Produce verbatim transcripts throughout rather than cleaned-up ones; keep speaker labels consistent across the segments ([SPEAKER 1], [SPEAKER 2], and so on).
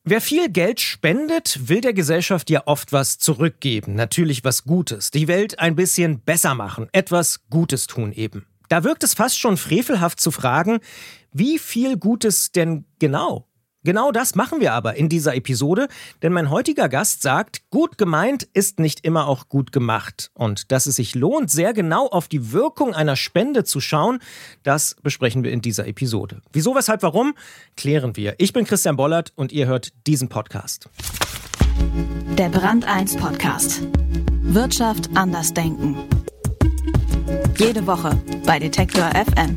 [SPEAKER 1] Wer viel Geld spendet, will der Gesellschaft ja oft was zurückgeben. Natürlich was Gutes. Die Welt ein bisschen besser machen. Etwas Gutes tun eben. Da wirkt es fast schon frevelhaft zu fragen, wie viel Gutes denn genau? Genau das machen wir aber in dieser Episode, denn mein heutiger Gast sagt, gut gemeint ist nicht immer auch gut gemacht. Und dass es sich lohnt, sehr genau auf die Wirkung einer Spende zu schauen, das besprechen wir in dieser Episode. Wieso, weshalb, warum, klären wir. Ich bin Christian Bollert und ihr hört diesen Podcast.
[SPEAKER 2] Der Brand eins Podcast. Wirtschaft anders denken. Jede Woche bei Detektor F M.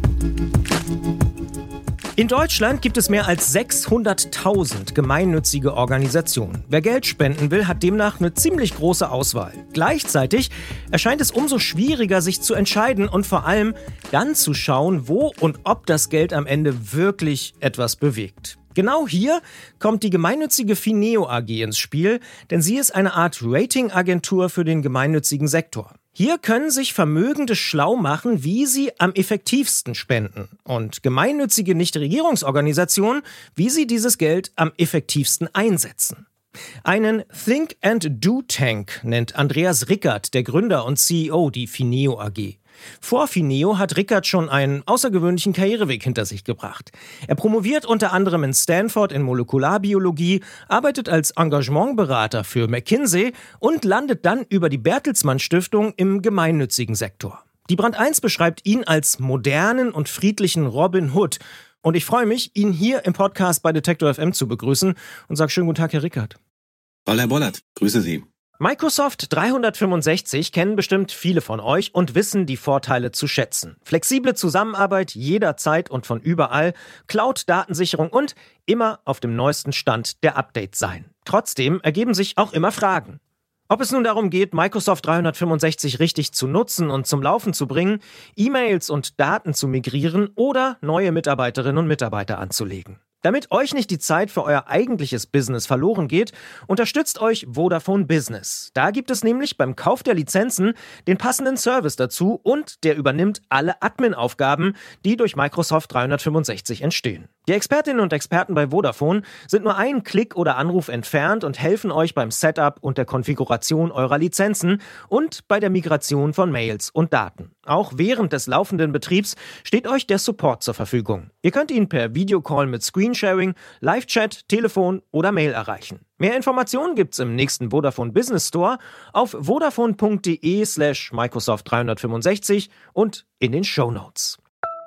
[SPEAKER 1] In Deutschland gibt es mehr als sechshunderttausend gemeinnützige Organisationen. Wer Geld spenden will, hat demnach eine ziemlich große Auswahl. Gleichzeitig erscheint es umso schwieriger, sich zu entscheiden und vor allem dann zu schauen, wo und ob das Geld am Ende wirklich etwas bewegt. Genau hier kommt die gemeinnützige Fineo A G ins Spiel, denn sie ist eine Art Ratingagentur für den gemeinnützigen Sektor. Hier können sich Vermögende schlau machen, wie sie am effektivsten spenden und gemeinnützige Nichtregierungsorganisationen, wie sie dieses Geld am effektivsten einsetzen. Einen Think and Do Tank nennt Andreas Rickert, der Gründer und C E O, die Fineo A G. Vor Fineo hat Rickert schon einen außergewöhnlichen Karriereweg hinter sich gebracht. Er promoviert unter anderem in Stanford in Molekularbiologie, arbeitet als Engagementberater für McKinsey und landet dann über die Bertelsmann Stiftung im gemeinnützigen Sektor. Die Brand eins beschreibt ihn als modernen und friedlichen Robin Hood. Und ich freue mich, ihn hier im Podcast bei Detektor F M zu begrüßen und sage schönen guten Tag, Herr Rickert.
[SPEAKER 3] Hallo, Herr Bollert, grüße Sie.
[SPEAKER 1] Microsoft dreihundertfünfundsechzig kennen bestimmt viele von euch und wissen die Vorteile zu schätzen. Flexible Zusammenarbeit jederzeit und von überall, Cloud-Datensicherung und immer auf dem neuesten Stand der Updates sein. Trotzdem ergeben sich auch immer Fragen. Ob es nun darum geht, Microsoft dreihundertfünfundsechzig richtig zu nutzen und zum Laufen zu bringen, E-Mails und Daten zu migrieren oder neue Mitarbeiterinnen und Mitarbeiter anzulegen. Damit euch nicht die Zeit für euer eigentliches Business verloren geht, unterstützt euch Vodafone Business. Da gibt es nämlich beim Kauf der Lizenzen den passenden Service dazu und der übernimmt alle Admin-Aufgaben, die durch Microsoft dreihundertfünfundsechzig entstehen. Die Expertinnen und Experten bei Vodafone sind nur einen Klick oder Anruf entfernt und helfen euch beim Setup und der Konfiguration eurer Lizenzen und bei der Migration von Mails und Daten. Auch während des laufenden Betriebs steht euch der Support zur Verfügung. Ihr könnt ihn per Videocall mit Screensharing, Live-Chat, Telefon oder Mail erreichen. Mehr Informationen gibt's im nächsten Vodafone Business Store auf vodafone.de slash Microsoft dreihundertfünfundsechzig und in den Shownotes.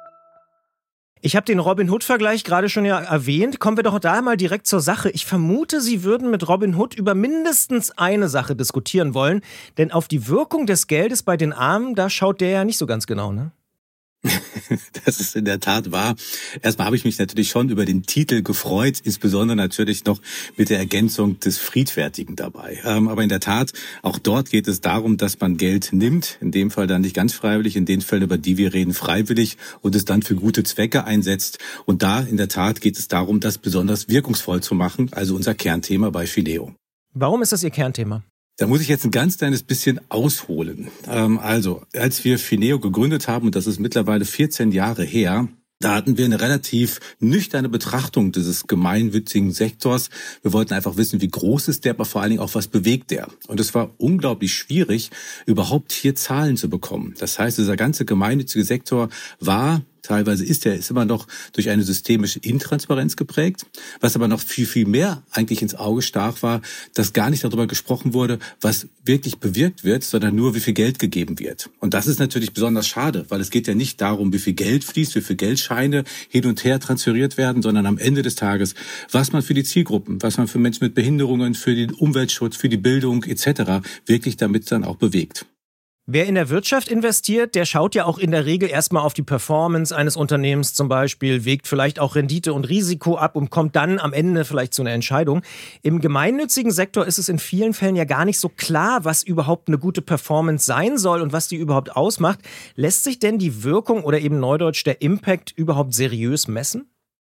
[SPEAKER 1] Ich habe den Robin Hood-Vergleich gerade schon ja erwähnt. Kommen wir doch da mal direkt zur Sache. Ich vermute, Sie würden mit Robin Hood über mindestens eine Sache diskutieren wollen. Denn auf die Wirkung des Geldes bei den Armen, da schaut der ja nicht so ganz genau, ne?
[SPEAKER 3] Das ist in der Tat wahr. Erstmal habe ich mich natürlich schon über den Titel gefreut, insbesondere natürlich noch mit der Ergänzung des Friedfertigen dabei. Aber in der Tat, auch dort geht es darum, dass man Geld nimmt, in dem Fall dann nicht ganz freiwillig, in den Fällen, über die wir reden, freiwillig und es dann für gute Zwecke einsetzt. Und da in der Tat geht es darum, das besonders wirkungsvoll zu machen, also unser Kernthema bei Fineo.
[SPEAKER 1] Warum ist das Ihr Kernthema?
[SPEAKER 3] Da muss ich jetzt ein ganz kleines bisschen ausholen. Also, als wir Fineo gegründet haben, und das ist mittlerweile vierzehn Jahre her, da hatten wir eine relativ nüchterne Betrachtung dieses gemeinnützigen Sektors. Wir wollten einfach wissen, wie groß ist der, aber vor allen Dingen auch, was bewegt der. Und es war unglaublich schwierig, überhaupt hier Zahlen zu bekommen. Das heißt, dieser ganze gemeinnützige Sektor war, teilweise ist er, ist immer noch durch eine systemische Intransparenz geprägt. Was aber noch viel, viel mehr eigentlich ins Auge stach war, dass gar nicht darüber gesprochen wurde, was wirklich bewirkt wird, sondern nur, wie viel Geld gegeben wird. Und das ist natürlich besonders schade, weil es geht ja nicht darum, wie viel Geld fließt, wie viel Geldscheine hin und her transferiert werden, sondern am Ende des Tages, was man für die Zielgruppen, was man für Menschen mit Behinderungen, für den Umweltschutz, für die Bildung et cetera wirklich damit dann auch bewegt.
[SPEAKER 1] Wer in der Wirtschaft investiert, der schaut ja auch in der Regel erstmal auf die Performance eines Unternehmens zum Beispiel, wägt vielleicht auch Rendite und Risiko ab und kommt dann am Ende vielleicht zu einer Entscheidung. Im gemeinnützigen Sektor ist es in vielen Fällen ja gar nicht so klar, was überhaupt eine gute Performance sein soll und was die überhaupt ausmacht. Lässt sich denn die Wirkung oder eben neudeutsch der Impact überhaupt seriös messen?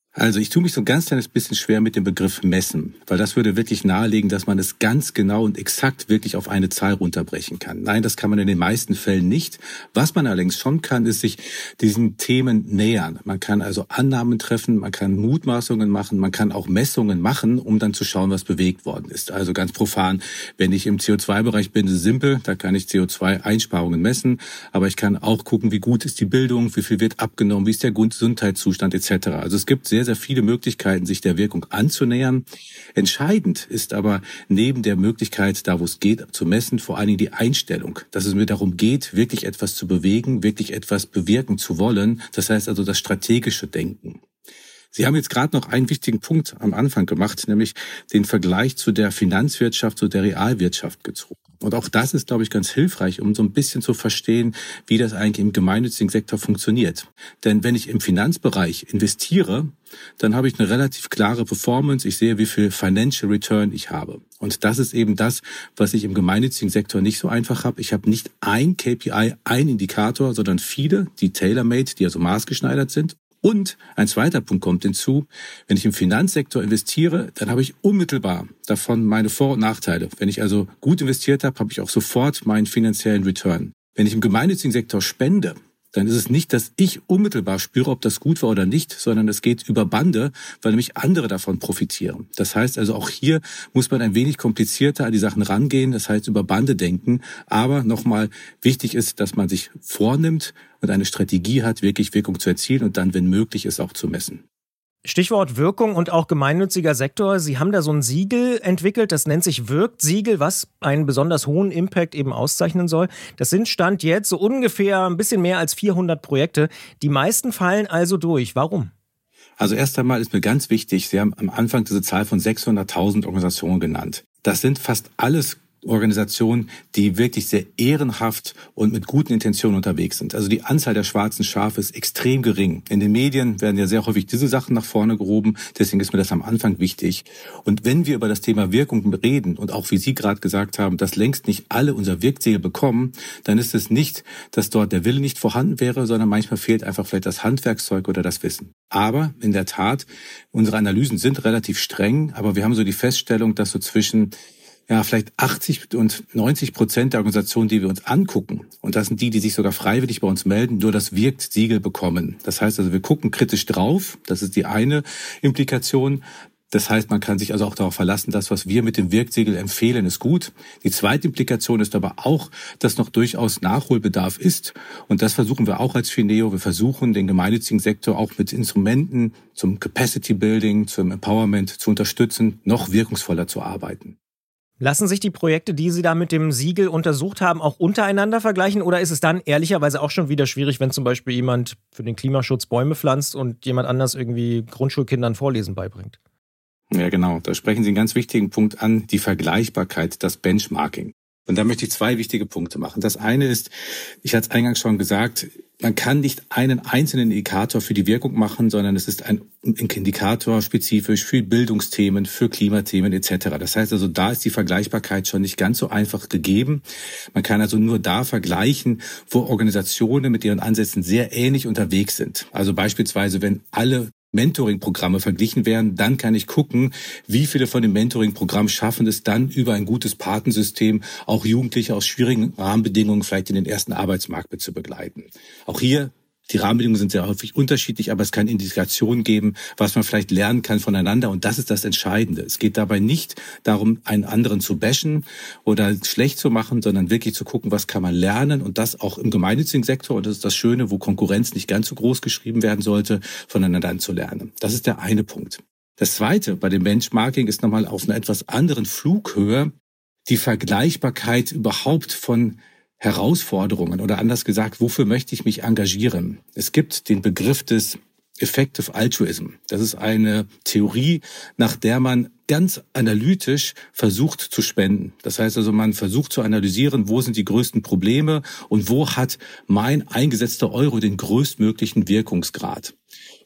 [SPEAKER 3] Also ich tue mich so ein ganz kleines bisschen schwer mit dem Begriff messen, weil das würde wirklich nahelegen, dass man es ganz genau und exakt wirklich auf eine Zahl runterbrechen kann. Nein, das kann man in den meisten Fällen nicht. Was man allerdings schon kann, ist sich diesen Themen nähern. Man kann also Annahmen treffen, man kann Mutmaßungen machen, man kann auch Messungen machen, um dann zu schauen, was bewegt worden ist. Also ganz profan, wenn ich im C O zwei Bereich bin, ist es simpel, da kann ich C O zwei Einsparungen messen, aber ich kann auch gucken, wie gut ist die Bildung, wie viel wird abgenommen, wie ist der Gesundheitszustand et cetera. Also es gibt sehr, sehr viele Möglichkeiten, sich der Wirkung anzunähern. Entscheidend ist aber neben der Möglichkeit, da wo es geht, zu messen, vor allen Dingen die Einstellung, dass es mir darum geht, wirklich etwas zu bewegen, wirklich etwas bewirken zu wollen. Das heißt also das strategische Denken. Sie haben jetzt gerade noch einen wichtigen Punkt am Anfang gemacht, nämlich den Vergleich zu der Finanzwirtschaft, zu der Realwirtschaft gezogen. Und auch das ist, glaube ich, ganz hilfreich, um so ein bisschen zu verstehen, wie das eigentlich im gemeinnützigen Sektor funktioniert. Denn wenn ich im Finanzbereich investiere, dann habe ich eine relativ klare Performance. Ich sehe, wie viel Financial Return ich habe. Und das ist eben das, was ich im gemeinnützigen Sektor nicht so einfach habe. Ich habe nicht ein K P I, ein Indikator, sondern viele, die tailor-made, die also maßgeschneidert sind. Und ein zweiter Punkt kommt hinzu, wenn ich im Finanzsektor investiere, dann habe ich unmittelbar davon meine Vor- und Nachteile. Wenn ich also gut investiert habe, habe ich auch sofort meinen finanziellen Return. Wenn ich im gemeinnützigen Sektor spende, dann ist es nicht, dass ich unmittelbar spüre, ob das gut war oder nicht, sondern es geht über Bande, weil nämlich andere davon profitieren. Das heißt also, auch hier muss man ein wenig komplizierter an die Sachen rangehen, das heißt über Bande denken. Aber nochmal, wichtig ist, dass man sich vornimmt und eine Strategie hat, wirklich Wirkung zu erzielen und dann, wenn möglich ist, auch zu messen.
[SPEAKER 1] Stichwort Wirkung und auch gemeinnütziger Sektor. Sie haben da so ein Siegel entwickelt, das nennt sich Wirkt-Siegel, was einen besonders hohen Impact eben auszeichnen soll. Das sind Stand jetzt so ungefähr ein bisschen mehr als vierhundert Projekte. Die meisten fallen also durch. Warum?
[SPEAKER 3] Also erst einmal ist mir ganz wichtig, Sie haben am Anfang diese Zahl von sechshunderttausend Organisationen genannt. Das sind fast alles Organisationen, die wirklich sehr ehrenhaft und mit guten Intentionen unterwegs sind. Also die Anzahl der schwarzen Schafe ist extrem gering. In den Medien werden ja sehr häufig diese Sachen nach vorne gehoben. Deswegen ist mir das am Anfang wichtig. Und wenn wir über das Thema Wirkung reden und auch, wie Sie gerade gesagt haben, dass längst nicht alle unser Wirksiegel bekommen, dann ist es nicht, dass dort der Wille nicht vorhanden wäre, sondern manchmal fehlt einfach vielleicht das Handwerkszeug oder das Wissen. Aber in der Tat, unsere Analysen sind relativ streng, aber wir haben so die Feststellung, dass so zwischen ja, vielleicht achtzig und neunzig Prozent der Organisationen, die wir uns angucken, und das sind die, die sich sogar freiwillig bei uns melden, nur das Wirkt-Siegel bekommen. Das heißt also, wir gucken kritisch drauf. Das ist die eine Implikation. Das heißt, man kann sich also auch darauf verlassen, das, was wir mit dem Wirkt-Siegel empfehlen, ist gut. Die zweite Implikation ist aber auch, dass noch durchaus Nachholbedarf ist. Und das versuchen wir auch als Fineo. Wir versuchen, den gemeinnützigen Sektor auch mit Instrumenten zum Capacity Building, zum Empowerment zu unterstützen, noch wirkungsvoller zu arbeiten.
[SPEAKER 1] Lassen sich die Projekte, die Sie da mit dem Siegel untersucht haben, auch untereinander vergleichen? Oder ist es dann ehrlicherweise auch schon wieder schwierig, wenn zum Beispiel jemand für den Klimaschutz Bäume pflanzt und jemand anders irgendwie Grundschulkindern Vorlesen beibringt?
[SPEAKER 3] Ja, genau. Da sprechen Sie einen ganz wichtigen Punkt an, die Vergleichbarkeit, das Benchmarking. Und da möchte ich zwei wichtige Punkte machen. Das eine ist, ich hatte es eingangs schon gesagt, man kann nicht einen einzelnen Indikator für die Wirkung machen, sondern es ist ein Indikator spezifisch für Bildungsthemen, für Klimathemen et cetera. Das heißt also, da ist die Vergleichbarkeit schon nicht ganz so einfach gegeben. Man kann also nur da vergleichen, wo Organisationen mit ihren Ansätzen sehr ähnlich unterwegs sind. Also beispielsweise, wenn alle Mentoring-Programme verglichen werden, dann kann ich gucken, wie viele von den Mentoring-Programmen schaffen es dann über ein gutes Patensystem auch Jugendliche aus schwierigen Rahmenbedingungen vielleicht in den ersten Arbeitsmarkt mit zu begleiten. Auch hier, die Rahmenbedingungen sind sehr häufig unterschiedlich, aber es kann Indikationen geben, was man vielleicht lernen kann voneinander. Und das ist das Entscheidende. Es geht dabei nicht darum, einen anderen zu bashen oder schlecht zu machen, sondern wirklich zu gucken, was kann man lernen. Und das auch im gemeinnützigen Sektor. Und das ist das Schöne, wo Konkurrenz nicht ganz so groß geschrieben werden sollte, voneinander zu lernen. Das ist der eine Punkt. Das zweite bei dem Benchmarking ist nochmal auf einer etwas anderen Flughöhe die Vergleichbarkeit überhaupt von Herausforderungen oder anders gesagt, wofür möchte ich mich engagieren? Es gibt den Begriff des Effective Altruism. Das ist eine Theorie, nach der man ganz analytisch versucht zu spenden. Das heißt also, man versucht zu analysieren, wo sind die größten Probleme und wo hat mein eingesetzter Euro den größtmöglichen Wirkungsgrad.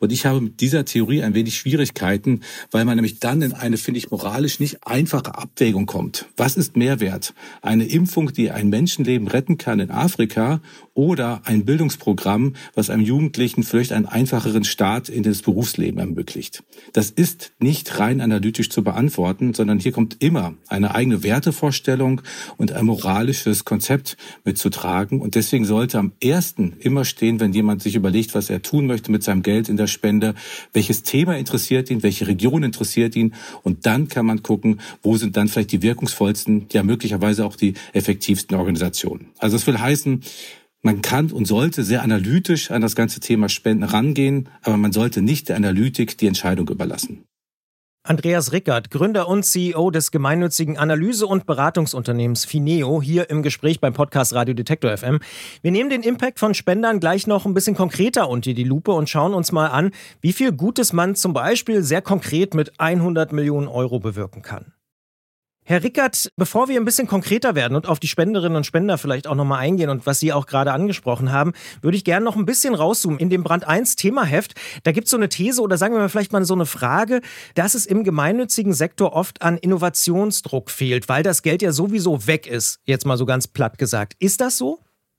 [SPEAKER 3] Und ich habe mit dieser Theorie ein wenig Schwierigkeiten, weil man nämlich dann in eine, finde ich, moralisch nicht einfache Abwägung kommt. Was ist mehr wert? Eine Impfung, die ein Menschenleben retten kann in Afrika, oder ein Bildungsprogramm, was einem Jugendlichen vielleicht einen einfacheren Start in das Berufsleben ermöglicht? Das ist nicht rein analytisch zu beantworten, sondern hier kommt immer eine eigene Wertevorstellung und ein moralisches Konzept mitzutragen. Und deswegen sollte am ersten immer stehen, wenn jemand sich überlegt, was er tun möchte mit seinem Geld in der Spende, welches Thema interessiert ihn, welche Region interessiert ihn. Und dann kann man gucken, wo sind dann vielleicht die wirkungsvollsten, ja möglicherweise auch die effektivsten Organisationen. Also das will heißen, man kann und sollte sehr analytisch an das ganze Thema Spenden rangehen, aber man sollte nicht der Analytik die Entscheidung überlassen.
[SPEAKER 1] Andreas Rickert, Gründer und C E O des gemeinnützigen Analyse- und Beratungsunternehmens Fineo, hier im Gespräch beim Podcast Radio Detektor F M. Wir nehmen den Impact von Spendern gleich noch ein bisschen konkreter unter die Lupe und schauen uns mal an, wie viel Gutes man zum Beispiel sehr konkret mit hundert Millionen Euro bewirken kann. Herr Rickert, bevor wir ein bisschen konkreter werden und auf die Spenderinnen und Spender vielleicht auch nochmal eingehen und was Sie auch gerade angesprochen haben, würde ich gerne noch ein bisschen rauszoomen. In dem Brand eins Themaheft, da gibt es so eine These oder sagen wir mal vielleicht mal so eine Frage, dass es im gemeinnützigen Sektor oft an Innovationsdruck fehlt, weil das Geld ja sowieso weg ist, jetzt mal so ganz platt gesagt. Ist das so?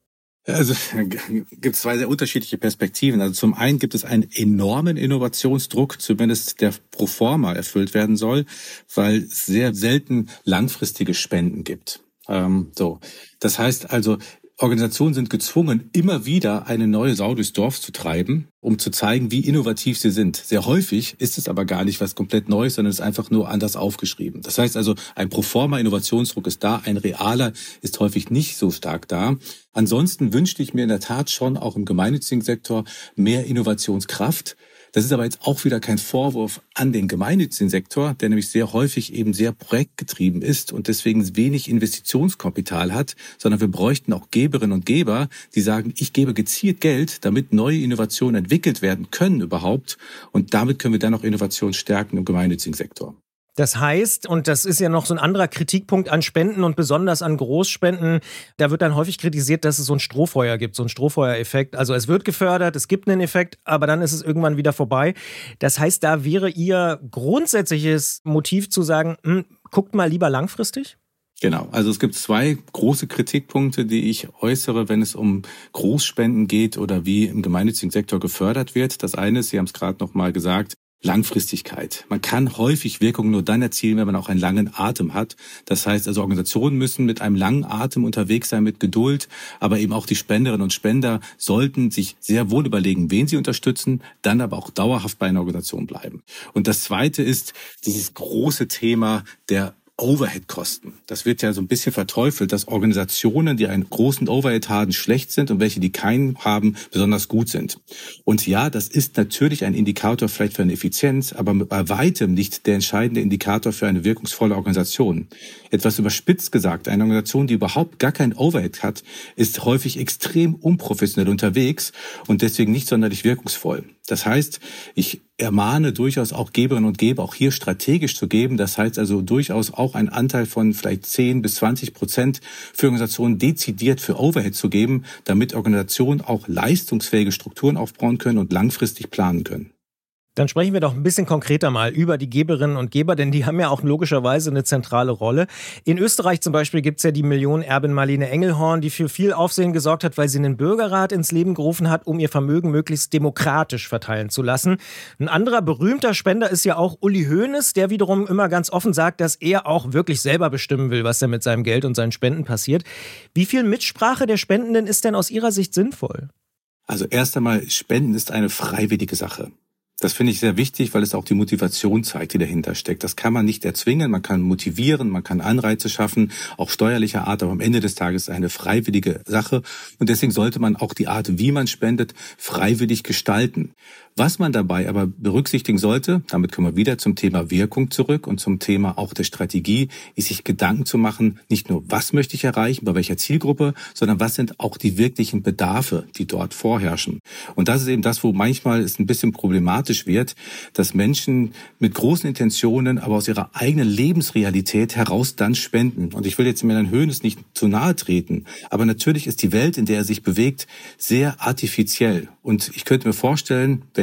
[SPEAKER 3] Also gibt es zwei sehr unterschiedliche Perspektiven. Also zum einen gibt es einen enormen Innovationsdruck, zumindest der pro forma erfüllt werden soll, weil es sehr selten langfristige Spenden gibt. Ähm, so, das heißt also, Organisationen sind gezwungen, immer wieder eine neue Sau durchs Dorf zu treiben, um zu zeigen, wie innovativ sie sind. Sehr häufig ist es aber gar nicht was komplett Neues, sondern es ist einfach nur anders aufgeschrieben. Das heißt also, ein Proforma-Innovationsdruck ist da, ein realer ist häufig nicht so stark da. Ansonsten wünschte ich mir in der Tat schon auch im gemeinnützigen Sektor mehr Innovationskraft. Das ist aber jetzt auch wieder kein Vorwurf an den gemeinnützigen Sektor, der nämlich sehr häufig eben sehr projektgetrieben ist und deswegen wenig Investitionskapital hat, sondern wir bräuchten auch Geberinnen und Geber, die sagen, ich gebe gezielt Geld, damit neue Innovationen entwickelt werden können überhaupt, und damit können wir dann auch Innovation stärken im gemeinnützigen Sektor.
[SPEAKER 1] Das heißt, und das ist ja noch so ein anderer Kritikpunkt an Spenden und besonders an Großspenden, da wird dann häufig kritisiert, dass es so ein Strohfeuer gibt, so ein Strohfeuereffekt. Also es wird gefördert, es gibt einen Effekt, aber dann ist es irgendwann wieder vorbei. Das heißt, da wäre Ihr grundsätzliches Motiv zu sagen, hm, guckt mal lieber langfristig?
[SPEAKER 3] Genau, also es gibt zwei große Kritikpunkte, die ich äußere, wenn es um Großspenden geht oder wie im gemeinnützigen Sektor gefördert wird. Das eine ist, Sie haben es gerade noch mal gesagt, Langfristigkeit. Man kann häufig Wirkung nur dann erzielen, wenn man auch einen langen Atem hat. Das heißt also, Organisationen müssen mit einem langen Atem unterwegs sein, mit Geduld, aber eben auch die Spenderinnen und Spender sollten sich sehr wohl überlegen, wen sie unterstützen, dann aber auch dauerhaft bei einer Organisation bleiben. Und das Zweite ist dieses große Thema der Overhead-Kosten. Das wird ja so ein bisschen verteufelt, dass Organisationen, die einen großen Overhead haben, schlecht sind und welche, die keinen haben, besonders gut sind. Und ja, das ist natürlich ein Indikator vielleicht für eine Effizienz, aber bei weitem nicht der entscheidende Indikator für eine wirkungsvolle Organisation. Etwas überspitzt gesagt, eine Organisation, die überhaupt gar kein Overhead hat, ist häufig extrem unprofessionell unterwegs und deswegen nicht sonderlich wirkungsvoll. Das heißt, ich ermahne durchaus auch Geberinnen und Geber, auch hier strategisch zu geben. Das heißt also durchaus auch einen Anteil von vielleicht zehn bis zwanzig Prozent für Organisationen dezidiert für Overhead zu geben, damit Organisationen auch leistungsfähige Strukturen aufbauen können und langfristig planen können.
[SPEAKER 1] Dann sprechen wir doch ein bisschen konkreter mal über die Geberinnen und Geber, denn die haben ja auch logischerweise eine zentrale Rolle. In Österreich zum Beispiel gibt es ja die Millionenerbin Marlene Engelhorn, die für viel Aufsehen gesorgt hat, weil sie einen Bürgerrat ins Leben gerufen hat, um ihr Vermögen möglichst demokratisch verteilen zu lassen. Ein anderer berühmter Spender ist ja auch Uli Hoeneß, der wiederum immer ganz offen sagt, dass er auch wirklich selber bestimmen will, was da mit seinem Geld und seinen Spenden passiert. Wie viel Mitsprache der Spendenden ist denn aus Ihrer Sicht sinnvoll?
[SPEAKER 3] Also erst einmal, Spenden ist eine freiwillige Sache. Das finde ich sehr wichtig, weil es auch die Motivation zeigt, die dahinter steckt. Das kann man nicht erzwingen, man kann motivieren, man kann Anreize schaffen, auch steuerlicher Art, aber am Ende des Tages ist es eine freiwillige Sache. Und deswegen sollte man auch die Art, wie man spendet, freiwillig gestalten. Was man dabei aber berücksichtigen sollte, damit kommen wir wieder zum Thema Wirkung zurück und zum Thema auch der Strategie, ist sich Gedanken zu machen, nicht nur, was möchte ich erreichen, bei welcher Zielgruppe, sondern was sind auch die wirklichen Bedarfe, die dort vorherrschen. Und das ist eben das, wo manchmal es ein bisschen problematisch wird, dass Menschen mit großen Intentionen, aber aus ihrer eigenen Lebensrealität heraus dann spenden. Und ich will jetzt Herrn Hoeneß nicht zu nahe treten, aber natürlich ist die Welt, in der er sich bewegt, sehr artifiziell. Und ich könnte mir vorstellen, wenn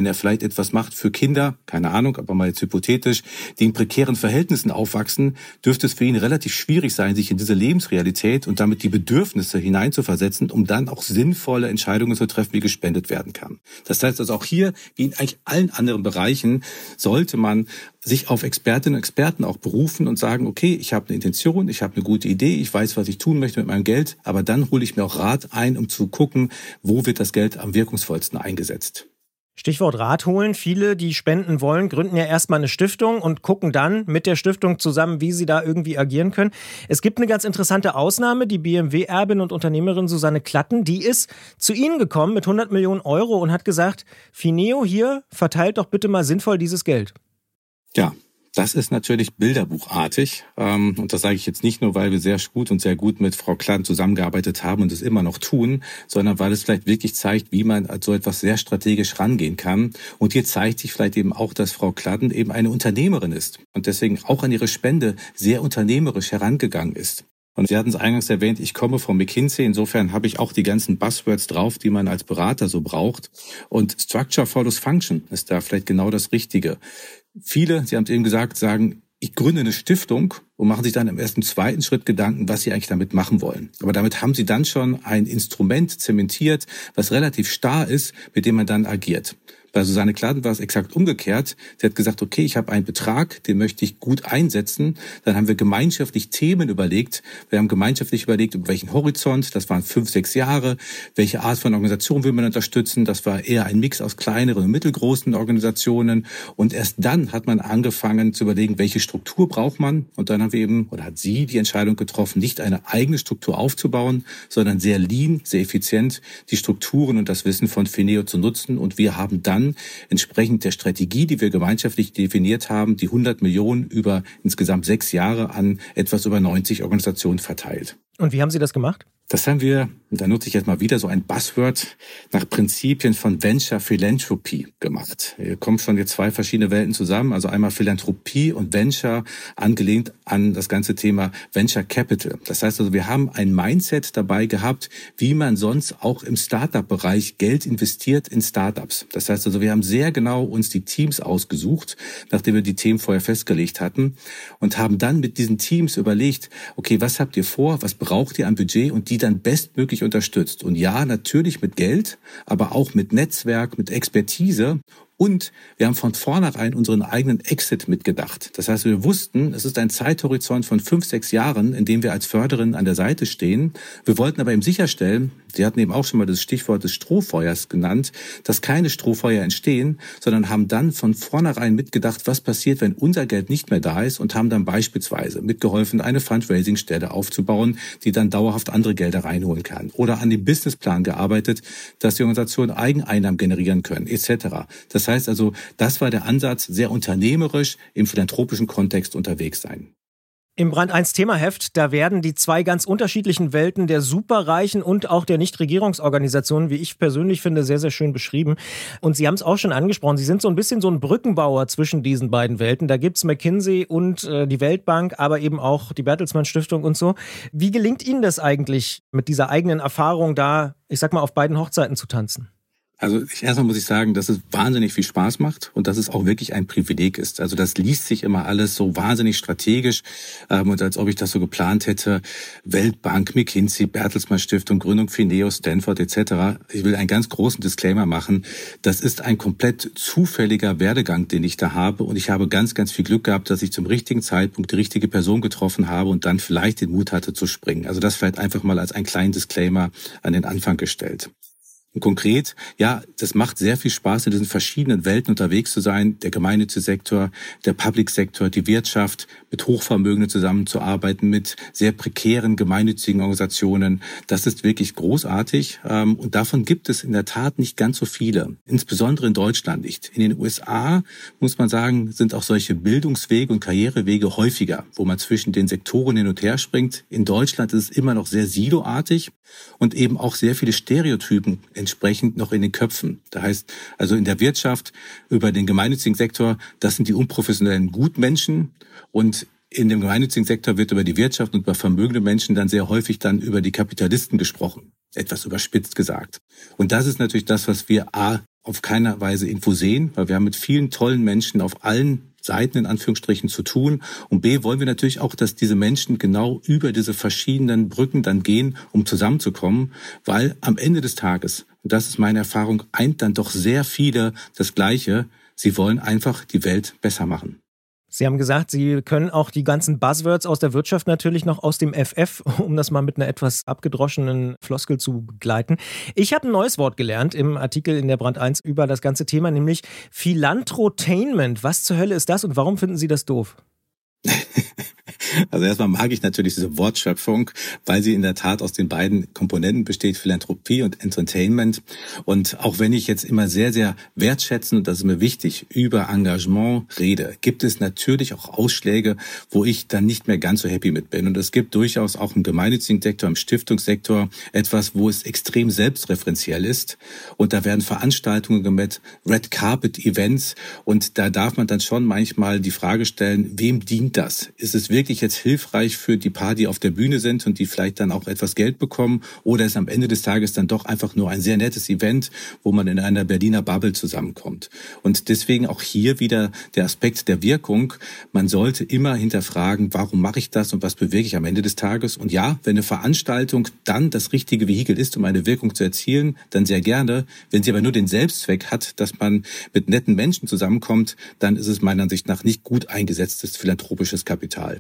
[SPEAKER 3] wenn er vielleicht etwas macht für Kinder, keine Ahnung, aber mal jetzt hypothetisch, die in prekären Verhältnissen aufwachsen, dürfte es für ihn relativ schwierig sein, sich in diese Lebensrealität und damit die Bedürfnisse hineinzuversetzen, um dann auch sinnvolle Entscheidungen zu treffen, wie gespendet werden kann. Das heißt also auch hier, wie in eigentlich allen anderen Bereichen, sollte man sich auf Expertinnen und Experten auch berufen und sagen, okay, ich habe eine Intention, ich habe eine gute Idee, ich weiß, was ich tun möchte mit meinem Geld, aber dann hole ich mir auch Rat ein, um zu gucken, wo wird das Geld am wirkungsvollsten eingesetzt.
[SPEAKER 1] Stichwort Rat holen. Viele, die spenden wollen, gründen ja erstmal eine Stiftung und gucken dann mit der Stiftung zusammen, wie sie da irgendwie agieren können. Es gibt eine ganz interessante Ausnahme, die B M W-Erbin und Unternehmerin Susanne Klatten, die ist zu Ihnen gekommen mit hundert Millionen Euro und hat gesagt, Fineo hier, verteilt doch bitte mal sinnvoll dieses Geld.
[SPEAKER 3] Ja. Das ist natürlich bilderbuchartig. Und das sage ich jetzt nicht nur, weil wir sehr gut und sehr gut mit Frau Klatten zusammengearbeitet haben und es immer noch tun, sondern weil es vielleicht wirklich zeigt, wie man an so etwas sehr strategisch rangehen kann. Und hier zeigt sich vielleicht eben auch, dass Frau Klatten eben eine Unternehmerin ist und deswegen auch an ihre Spende sehr unternehmerisch herangegangen ist. Und Sie hatten es eingangs erwähnt, ich komme von McKinsey, insofern habe ich auch die ganzen Buzzwords drauf, die man als Berater so braucht. Und Structure follows Function ist da vielleicht genau das Richtige. Viele, Sie haben es eben gesagt, sagen, ich gründe eine Stiftung und machen sich dann im ersten, zweiten Schritt Gedanken, was sie eigentlich damit machen wollen. Aber damit haben sie dann schon ein Instrument zementiert, was relativ starr ist, mit dem man dann agiert. Bei Susanne Klatten war es exakt umgekehrt. Sie hat gesagt, okay, ich habe einen Betrag, den möchte ich gut einsetzen. Dann haben wir gemeinschaftlich Themen überlegt. Wir haben gemeinschaftlich überlegt, über welchen Horizont, das waren fünf, sechs Jahre, welche Art von Organisation will man unterstützen. Das war eher ein Mix aus kleineren und mittelgroßen Organisationen. Und erst dann hat man angefangen zu überlegen, welche Struktur braucht man. Und dann haben wir eben, oder hat sie die Entscheidung getroffen, nicht eine eigene Struktur aufzubauen, sondern sehr lean, sehr effizient die Strukturen und das Wissen von Fineo zu nutzen. Und wir haben dann entsprechend der Strategie, die wir gemeinschaftlich definiert haben, die hundert Millionen über insgesamt sechs Jahre an etwas über neunzig Organisationen verteilt.
[SPEAKER 1] Und wie haben Sie das gemacht?
[SPEAKER 3] Das haben wir, und da nutze ich jetzt mal wieder so ein Buzzword, nach Prinzipien von Venture Philanthropy gemacht. Hier kommen schon jetzt zwei verschiedene Welten zusammen, also einmal Philanthropie und Venture, angelehnt an das ganze Thema Venture Capital. Das heißt also, wir haben ein Mindset dabei gehabt, wie man sonst auch im Startup-Bereich Geld investiert in Startups. Das heißt also, wir haben sehr genau uns die Teams ausgesucht, nachdem wir die Themen vorher festgelegt hatten und haben dann mit diesen Teams überlegt, okay, was habt ihr vor, was braucht ihr an Budget und die dann bestmöglich unterstützt. Und ja, natürlich mit Geld, aber auch mit Netzwerk, mit Expertise. Und wir haben von vornherein unseren eigenen Exit mitgedacht. Das heißt, wir wussten, es ist ein Zeithorizont von fünf, sechs Jahren, in dem wir als Förderin an der Seite stehen. Wir wollten aber eben sicherstellen, Sie hatten eben auch schon mal das Stichwort des Strohfeuers genannt, dass keine Strohfeuer entstehen, sondern haben dann von vornherein mitgedacht, was passiert, wenn unser Geld nicht mehr da ist und haben dann beispielsweise mitgeholfen, eine Fundraising-Stelle aufzubauen, die dann dauerhaft andere Gelder reinholen kann. Oder an dem Businessplan gearbeitet, dass die Organisationen Eigeneinnahmen generieren können, et cetera. Das heißt also, das war der Ansatz, sehr unternehmerisch im philanthropischen Kontext unterwegs sein.
[SPEAKER 1] Im Brand eins Themaheft, da werden die zwei ganz unterschiedlichen Welten der Superreichen und auch der Nichtregierungsorganisationen, wie ich persönlich finde, sehr, sehr schön beschrieben. Und Sie haben es auch schon angesprochen, Sie sind so ein bisschen so ein Brückenbauer zwischen diesen beiden Welten. Da gibt's McKinsey und äh, die Weltbank, aber eben auch die Bertelsmann Stiftung und so. Wie gelingt Ihnen das eigentlich, mit dieser eigenen Erfahrung da, ich sag mal, auf beiden Hochzeiten zu tanzen?
[SPEAKER 3] Also ich, erstmal muss ich sagen, dass es wahnsinnig viel Spaß macht und dass es auch wirklich ein Privileg ist. Also das liest sich immer alles so wahnsinnig strategisch ähm, und als ob ich das so geplant hätte. Weltbank, McKinsey, Bertelsmann Stiftung, Gründung Fineo, Stanford et cetera. Ich will einen ganz großen Disclaimer machen. Das ist ein komplett zufälliger Werdegang, den ich da habe und ich habe ganz, ganz viel Glück gehabt, dass ich zum richtigen Zeitpunkt die richtige Person getroffen habe und dann vielleicht den Mut hatte zu springen. Also das vielleicht einfach mal als einen kleinen Disclaimer an den Anfang gestellt. Und konkret, ja, das macht sehr viel Spaß, in diesen verschiedenen Welten unterwegs zu sein. Der gemeinnützige Sektor, der Public-Sektor, die Wirtschaft, mit Hochvermögenden zusammenzuarbeiten, mit sehr prekären gemeinnützigen Organisationen. Das ist wirklich großartig. Und davon gibt es in der Tat nicht ganz so viele. Insbesondere in Deutschland nicht. In den U S A, muss man sagen, sind auch solche Bildungswege und Karrierewege häufiger, wo man zwischen den Sektoren hin und her springt. In Deutschland ist es immer noch sehr siloartig und eben auch sehr viele Stereotypen entsprechend noch in den Köpfen. Das heißt, also in der Wirtschaft über den gemeinnützigen Sektor, das sind die unprofessionellen Gutmenschen und in dem gemeinnützigen Sektor wird über die Wirtschaft und über vermögende Menschen dann sehr häufig dann über die Kapitalisten gesprochen. Etwas überspitzt gesagt. Und das ist natürlich das, was wir A auf keiner Weise Info sehen, weil wir haben mit vielen tollen Menschen auf allen Seiten in Anführungsstrichen zu tun. Und B, wollen wir natürlich auch, dass diese Menschen genau über diese verschiedenen Brücken dann gehen, um zusammenzukommen, weil am Ende des Tages, und das ist meine Erfahrung, eint dann doch sehr viele das Gleiche. Sie wollen einfach die Welt besser machen.
[SPEAKER 1] Sie haben gesagt, Sie können auch die ganzen Buzzwords aus der Wirtschaft natürlich noch aus dem F F, um das mal mit einer etwas abgedroschenen Floskel zu begleiten. Ich habe ein neues Wort gelernt im Artikel in der Brand eins über das ganze Thema, nämlich Philanthrotainment. Was zur Hölle ist das und warum finden Sie das doof?
[SPEAKER 3] Also erstmal mag ich natürlich diese Wortschöpfung, weil sie in der Tat aus den beiden Komponenten besteht, Philanthropie und Entertainment. Und auch wenn ich jetzt immer sehr, sehr wertschätzend, und das ist mir wichtig, über Engagement rede, gibt es natürlich auch Ausschläge, wo ich dann nicht mehr ganz so happy mit bin. Und es gibt durchaus auch im gemeinnützigen Sektor, im Stiftungssektor etwas, wo es extrem selbstreferenziell ist. Und da werden Veranstaltungen gemacht, Red Carpet Events. Und da darf man dann schon manchmal die Frage stellen, wem dient das? Ist es wirklich jetzt hilfreich für die paar, die auf der Bühne sind und die vielleicht dann auch etwas Geld bekommen, oder ist am Ende des Tages dann doch einfach nur ein sehr nettes Event, wo man in einer Berliner Bubble zusammenkommt. Und deswegen auch hier wieder der Aspekt der Wirkung. Man sollte immer hinterfragen, warum mache ich das und was bewirke ich am Ende des Tages? Und ja, wenn eine Veranstaltung dann das richtige Vehikel ist, um eine Wirkung zu erzielen, dann sehr gerne. Wenn sie aber nur den Selbstzweck hat, dass man mit netten Menschen zusammenkommt, dann ist es meiner Ansicht nach nicht gut eingesetztes philanthropisches Kapital.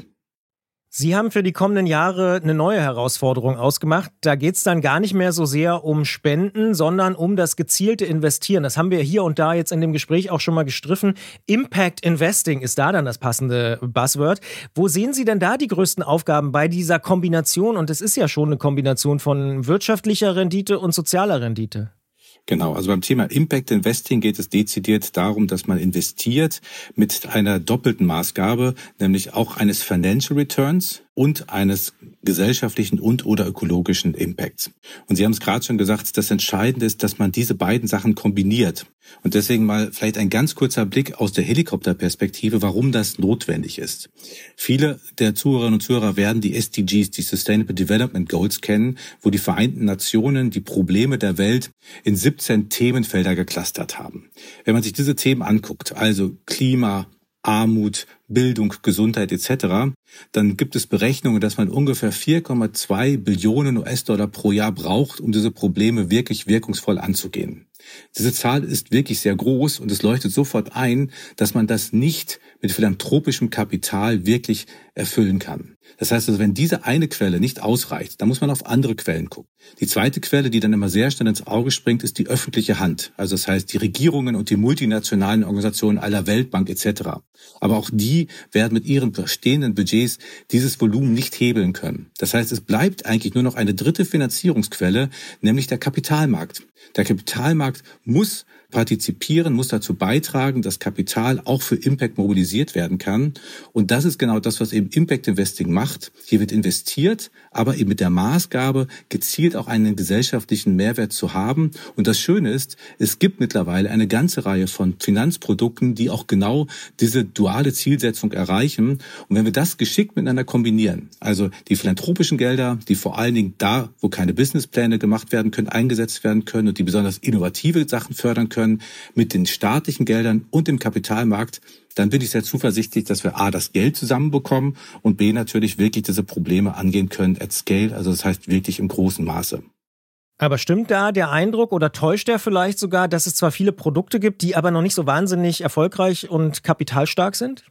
[SPEAKER 1] Sie haben für die kommenden Jahre eine neue Herausforderung ausgemacht. Da geht es dann gar nicht mehr so sehr um Spenden, sondern um das gezielte Investieren. Das haben wir hier und da jetzt in dem Gespräch auch schon mal gestriffen. Impact Investing ist da dann das passende Buzzword. Wo sehen Sie denn da die größten Aufgaben bei dieser Kombination? Und es ist ja schon eine Kombination von wirtschaftlicher Rendite und sozialer Rendite.
[SPEAKER 3] Genau, also beim Thema Impact Investing geht es dezidiert darum, dass man investiert mit einer doppelten Maßgabe, nämlich auch eines Financial Returns und eines gesellschaftlichen und oder ökologischen Impacts. Und Sie haben es gerade schon gesagt, das Entscheidende ist, dass man diese beiden Sachen kombiniert. Und deswegen mal vielleicht ein ganz kurzer Blick aus der Helikopterperspektive, warum das notwendig ist. Viele der Zuhörerinnen und Zuhörer werden die S D Gs, die Sustainable Development Goals, kennen, wo die Vereinten Nationen die Probleme der Welt in siebzehn Themenfelder geclustert haben. Wenn man sich diese Themen anguckt, also Klima, Armut, Bildung, Gesundheit et cetera, dann gibt es Berechnungen, dass man ungefähr vier Komma zwei Billionen U S-Dollar pro Jahr braucht, um diese Probleme wirklich wirkungsvoll anzugehen. Diese Zahl ist wirklich sehr groß und es leuchtet sofort ein, dass man das nicht mit philanthropischem Kapital wirklich erfüllen kann. Das heißt also, wenn diese eine Quelle nicht ausreicht, dann muss man auf andere Quellen gucken. Die zweite Quelle, die dann immer sehr schnell ins Auge springt, ist die öffentliche Hand. Also das heißt, die Regierungen und die multinationalen Organisationen aller Weltbank et cetera. Aber auch die werden mit ihren bestehenden Budgets dieses Volumen nicht hebeln können. Das heißt, es bleibt eigentlich nur noch eine dritte Finanzierungsquelle, nämlich der Kapitalmarkt. Der Kapitalmarkt muss partizipieren, muss dazu beitragen, dass Kapital auch für Impact mobilisiert werden kann. Und das ist genau das, was eben Impact Investing macht. Hier wird investiert, aber eben mit der Maßgabe, gezielt auch einen gesellschaftlichen Mehrwert zu haben. Und das Schöne ist, es gibt mittlerweile eine ganze Reihe von Finanzprodukten, die auch genau diese duale Zielsetzung erreichen. Und wenn wir das geschickt miteinander kombinieren, also die philanthropischen Gelder, die vor allen Dingen da, wo keine Businesspläne gemacht werden können, eingesetzt werden können und die besonders innovative Sachen fördern können, mit den staatlichen Geldern und dem Kapitalmarkt, dann bin ich sehr zuversichtlich, dass wir A, das Geld zusammenbekommen und B, natürlich wirklich diese Probleme angehen können at scale, also das heißt wirklich im großen Maße.
[SPEAKER 1] Aber stimmt da der Eindruck oder täuscht der vielleicht sogar, dass es zwar viele Produkte gibt, die aber noch nicht so wahnsinnig erfolgreich und kapitalstark sind?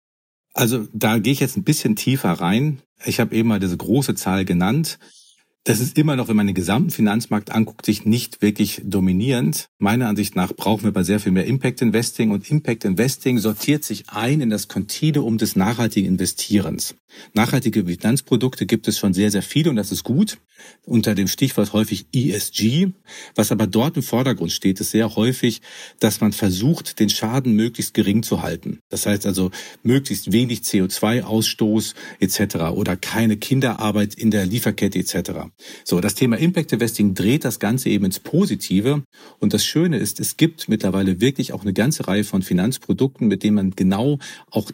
[SPEAKER 3] Also da gehe ich jetzt ein bisschen tiefer rein. Ich habe eben mal diese große Zahl genannt. Das ist immer noch, wenn man den gesamten Finanzmarkt anguckt, sich nicht wirklich dominierend. Meiner Ansicht nach brauchen wir bei sehr viel mehr Impact Investing und Impact Investing sortiert sich ein in das Kontinuum des nachhaltigen Investierens. Nachhaltige Finanzprodukte gibt es schon sehr, sehr viele und das ist gut. Unter dem Stichwort häufig E S G. Was aber dort im Vordergrund steht, ist sehr häufig, dass man versucht, den Schaden möglichst gering zu halten. Das heißt also möglichst wenig C O zwei Ausstoß et cetera oder keine Kinderarbeit in der Lieferkette et cetera. So, das Thema Impact Investing dreht das Ganze eben ins Positive. Und das Schöne ist, es gibt mittlerweile wirklich auch eine ganze Reihe von Finanzprodukten, mit denen man genau auch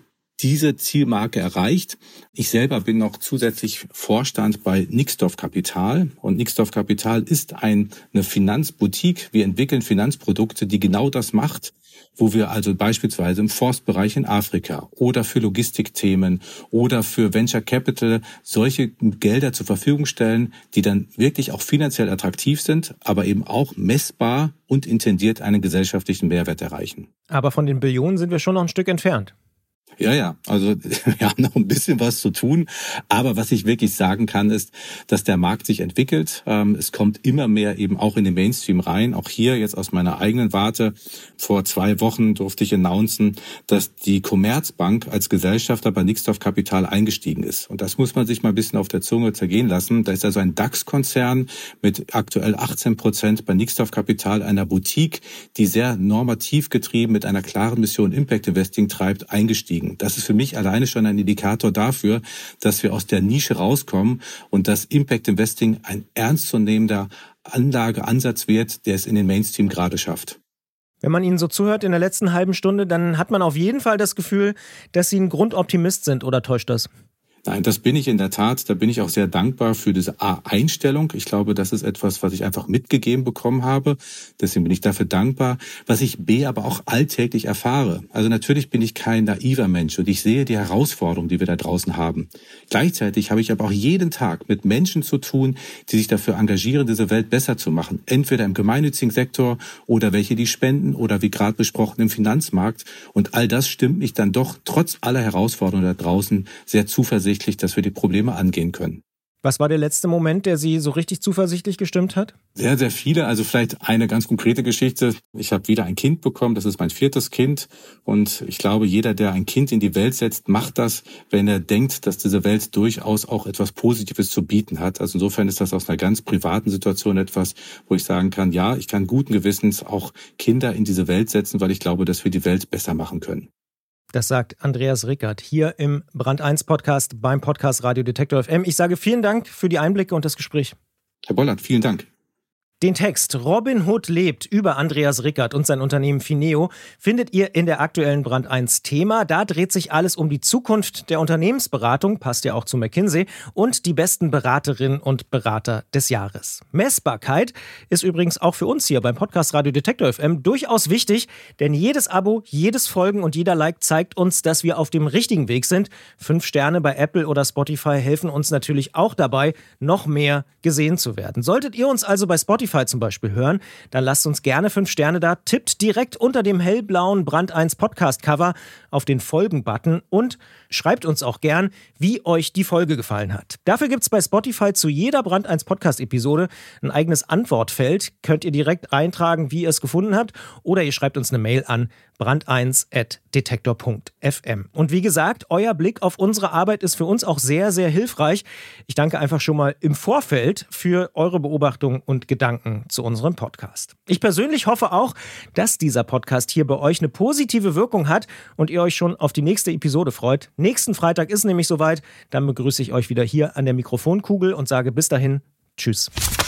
[SPEAKER 3] diese Zielmarke erreicht. Ich selber bin noch zusätzlich Vorstand bei Nixdorf Kapital. Und Nixdorf Kapital ist ein, eine Finanzboutique. Wir entwickeln Finanzprodukte, die genau das macht, wo wir also beispielsweise im Forstbereich in Afrika oder für Logistikthemen oder für Venture Capital solche Gelder zur Verfügung stellen, die dann wirklich auch finanziell attraktiv sind, aber eben auch messbar und intendiert einen gesellschaftlichen Mehrwert erreichen.
[SPEAKER 1] Aber von den Billionen sind wir schon noch ein Stück entfernt.
[SPEAKER 3] Ja, ja, also wir haben noch ein bisschen was zu tun. Aber was ich wirklich sagen kann, ist, dass der Markt sich entwickelt. Es kommt immer mehr eben auch in den Mainstream rein. Auch hier jetzt aus meiner eigenen Warte. Vor zwei Wochen durfte ich announcen, dass die Commerzbank als Gesellschafter bei Nixdorf Kapital eingestiegen ist. Und das muss man sich mal ein bisschen auf der Zunge zergehen lassen. Da ist also ein DAX-Konzern mit aktuell achtzehn Prozent bei Nixdorf Kapital, einer Boutique, die sehr normativ getrieben mit einer klaren Mission Impact Investing treibt, eingestiegen. Das ist für mich alleine schon ein Indikator dafür, dass wir aus der Nische rauskommen und dass Impact Investing ein ernstzunehmender Anlageansatz wird, der es in den Mainstream gerade schafft.
[SPEAKER 1] Wenn man Ihnen so zuhört in der letzten halben Stunde, dann hat man auf jeden Fall das Gefühl, dass Sie ein Grundoptimist sind, oder täuscht das?
[SPEAKER 3] Nein, das bin ich in der Tat. Da bin ich auch sehr dankbar für diese A-Einstellung. Ich glaube, das ist etwas, was ich einfach mitgegeben bekommen habe. Deswegen bin ich dafür dankbar. Was ich B aber auch alltäglich erfahre. Also natürlich bin ich kein naiver Mensch und ich sehe die Herausforderungen, die wir da draußen haben. Gleichzeitig habe ich aber auch jeden Tag mit Menschen zu tun, die sich dafür engagieren, diese Welt besser zu machen. Entweder im gemeinnützigen Sektor oder welche, die spenden oder wie gerade besprochen im Finanzmarkt. Und all das stimmt mich dann doch trotz aller Herausforderungen da draußen sehr zuversichtlich, dass wir die Probleme angehen können.
[SPEAKER 1] Was war der letzte Moment, der Sie so richtig zuversichtlich gestimmt hat?
[SPEAKER 3] Sehr, sehr viele. Also vielleicht eine ganz konkrete Geschichte. Ich habe wieder ein Kind bekommen. Das ist mein viertes Kind. Und ich glaube, jeder, der ein Kind in die Welt setzt, macht das, wenn er denkt, dass diese Welt durchaus auch etwas Positives zu bieten hat. Also insofern ist das aus einer ganz privaten Situation etwas, wo ich sagen kann, ja, ich kann guten Gewissens auch Kinder in diese Welt setzen, weil ich glaube, dass wir die Welt besser machen können.
[SPEAKER 1] Das sagt Andreas Rickert hier im Brand eins Podcast beim Podcast Radio Detektor F M. Ich sage vielen Dank für die Einblicke und das Gespräch.
[SPEAKER 3] Herr Bollert, vielen Dank.
[SPEAKER 1] Den Text Robin Hood lebt über Andreas Rickert und sein Unternehmen Fineo findet ihr in der aktuellen Brand eins Thema. Da dreht sich alles um die Zukunft der Unternehmensberatung, passt ja auch zu McKinsey, und die besten Beraterinnen und Berater des Jahres. Messbarkeit ist übrigens auch für uns hier beim Podcast Radio Detektor F M durchaus wichtig, denn jedes Abo, jedes Folgen und jeder Like zeigt uns, dass wir auf dem richtigen Weg sind. Fünf Sterne bei Apple oder Spotify helfen uns natürlich auch dabei, noch mehr gesehen zu werden. Solltet ihr uns also bei Spotify zum Beispiel hören, dann lasst uns gerne fünf Sterne da, tippt direkt unter dem hellblauen Brand eins Podcast-Cover auf den Folgen-Button und schreibt uns auch gern, wie euch die Folge gefallen hat. Dafür gibt es bei Spotify zu jeder Brand eins Podcast-Episode ein eigenes Antwortfeld. Könnt ihr direkt eintragen, wie ihr es gefunden habt, oder ihr schreibt uns eine Mail an brand eins at detektor punkt f m. Und wie gesagt, euer Blick auf unsere Arbeit ist für uns auch sehr, sehr hilfreich. Ich danke einfach schon mal im Vorfeld für eure Beobachtungen und Gedanken zu unserem Podcast. Ich persönlich hoffe auch, dass dieser Podcast hier bei euch eine positive Wirkung hat und ihr euch schon auf die nächste Episode freut. Nächsten Freitag ist nämlich soweit. Dann begrüße ich euch wieder hier an der Mikrofonkugel und sage bis dahin Tschüss.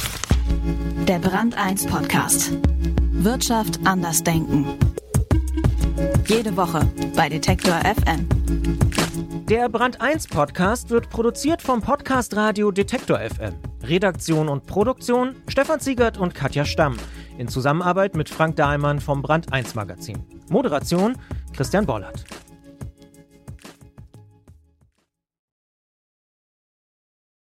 [SPEAKER 2] Der Brand eins Podcast. Wirtschaft anders denken. Jede Woche bei Detektor F M.
[SPEAKER 1] Der Brand eins Podcast wird produziert vom Podcast Radio Detektor F M. Redaktion und Produktion Stefan Ziegert und Katja Stamm. In Zusammenarbeit mit Frank Dahlmann vom Brand eins Magazin. Moderation Christian Bollert.